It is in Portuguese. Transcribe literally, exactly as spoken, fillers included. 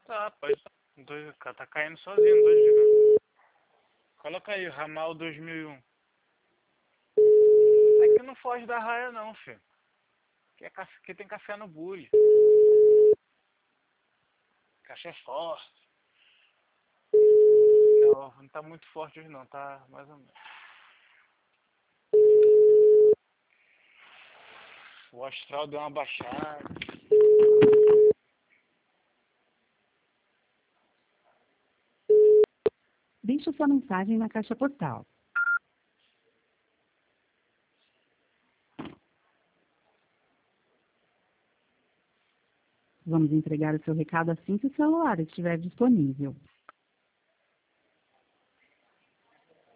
Tá, pode. Dois, tá caindo sozinho, dois gigas. Coloca aí, ramal dois mil e um. Aqui não foge da raia não, filho. Aqui, é café, aqui tem café no bule. Café forte. Não, não tá muito forte hoje não, tá mais ou menos. O astral deu uma baixada. Deixe sua mensagem na caixa postal. Vamos entregar o seu recado assim que o celular estiver disponível.